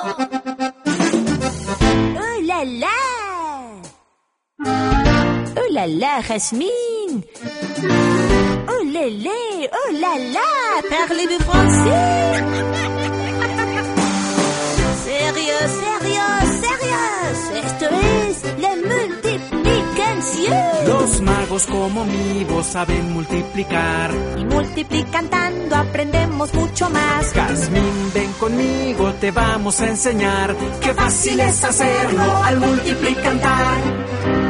Oh là là! Oh là là, Jasmine! Oh lélé! Oh là là! Parlez-vous français? Sérieux, sérieux, sérieux. Esto es la multiplicación. Los magos como mi voz saben multiplicar. Y multiplicando aprendemos mucho más. Jazmín, ven conmigo, te vamos a enseñar. Qué fácil es hacerlo al multiplicar.